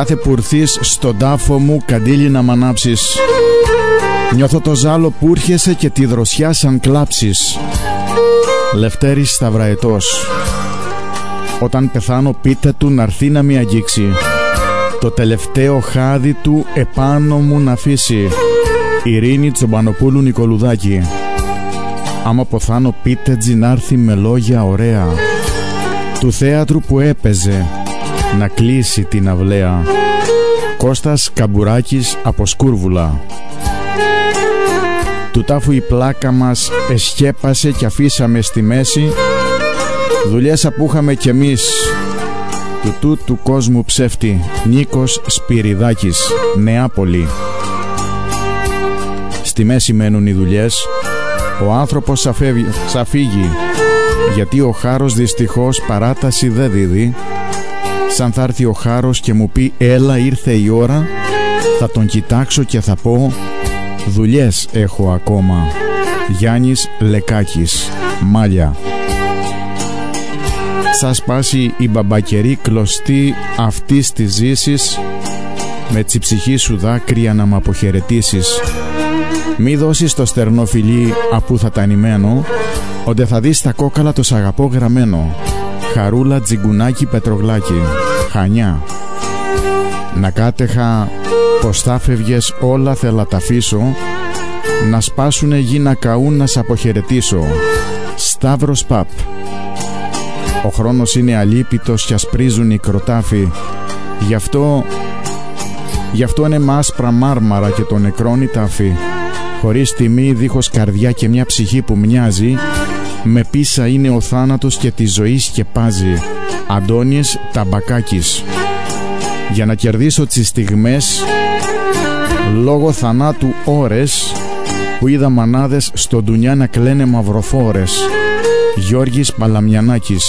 Κάθε πουρθής στον τάφο μου καντήλι να μ' ανάψεις. Νιώθω το ζάλο που έρχεσαι και τη δροσιά σαν κλάψεις. Λευτέρης Σταυραετός. Όταν πεθάνω πείτε του να'ρθεί να μη αγγίξει. Το τελευταίο χάδι του επάνω μου να αφήσει. Ειρήνη Τσομπανοπούλου Νικολουδάκη. Άμα ποθάνω πείτε τζι να'ρθεί με λόγια ωραία. Του θέατρου που έπαιζε να κλείσει την αυλαία. Κώστας Καμπουράκης από Σκούρβουλα. Του τάφου η πλάκα μας εσκέπασε και αφήσαμε στη μέση. Δουλειές που είχαμε κι εμείς. Του κόσμου ψεύτη. Νίκος Σπυριδάκης, Νεάπολη. Στη μέση μένουν οι δουλειές. Ο άνθρωπος θα φύγει, γιατί ο χάρος δυστυχώς παράταση δεν δίδει. Σαν θα έρθει ο χάρος και μου πει έλα ήρθε η ώρα, θα τον κοιτάξω και θα πω δουλειές έχω ακόμα. Γιάννης Λεκάκης, Μάλια. Σα σπάσει η μπαμπακερή κλωστή αυτής της ζήσης, με τσι ψυχή σου δάκρυα να μ' αποχαιρετήσεις. Μη δώσεις το στερνό φιλί απού θα τα νημένω, όντε θα δεις τα κόκαλα το σ' αγαπώ γραμμένο. Χαρούλα Τζιγκουνάκη Πετρογλάκη, Χανιά. Να κάτεχα πως θα φεύγες όλα θέλα τα αφήσω, να σπάσουνε γη να καούν να σ' αποχαιρετήσω. Σταύρος Παπ. Ο χρόνος είναι αλίπητος κι ασπρίζουν οι κροτάφοι, γι' αυτό είναι μάσπρα μάρμαρα και το νεκρόν η τάφη. Χωρίς τιμή, δίχως καρδιά και μια ψυχή που μοιάζει, με πίσα είναι ο θάνατος και τη ζωή σκεπάζει. Αντώνης Ταμπακάκης. Για να κερδίσω τις στιγμές, λόγω θανάτου ώρες, που είδα μανάδες στο ντουνιά να κλαίνε μαυροφόρες. Γιώργης Παλαμιανάκης.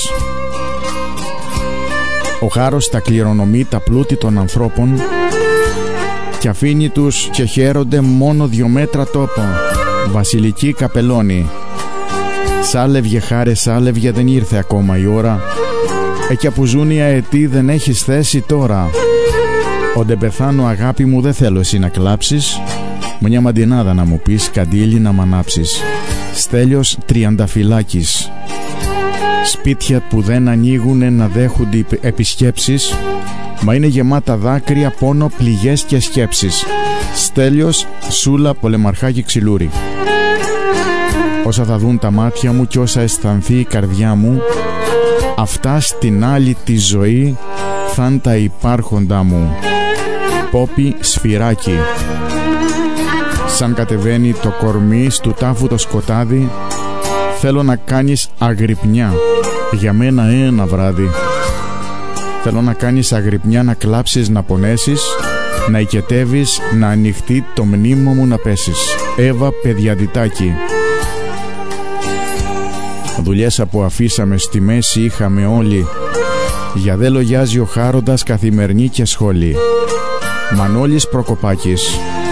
Ο χάρος τα κληρονομεί τα πλούτη των ανθρώπων και αφήνει τους και χαίρονται μόνο 2 μέτρα τόπο. Βασιλική Καπελώνη. Σάλευγε χάρε σάλευγε, δεν ήρθε ακόμα η ώρα. Εκια που ζουν οι αετοί δεν έχεις θέση τώρα. Όντε πεθάνω αγάπη μου δεν θέλω εσύ να κλάψεις, μια μαντινάδα να μου πεις, καντήλι να μ' ανάψεις. Στέλιος Τριανταφυλάκης. Σπίτια που δεν ανοίγουνε να δέχονται επισκέψεις, μα είναι γεμάτα δάκρυα, πόνο, πληγές και σκέψεις. Στέλιος Σούλα Πολεμαρχάκη Ξυλούρη. Όσα θα δουν τα μάτια μου κι όσα αισθανθεί η καρδιά μου, αυτά στην άλλη τη ζωή θα'ν τα υπάρχοντά μου. Πόπι Σφυράκη. Σαν κατεβαίνει το κορμί στου τάφου το σκοτάδι, θέλω να κάνεις αγρυπνιά για μένα ένα βράδυ. Θέλω να κάνεις αγρυπνιά, να κλάψεις, να πονέσεις, να οικετεύεις, να ανοιχτεί το μνήμο μου να πέσεις. Εύα Παιδιαδητάκη. Δουλειές που αφήσαμε στη μέση είχαμε όλοι, για δε λογιάζει ο χάροντας καθημερινή και σχόλη. Μανώλης Προκοπάκης.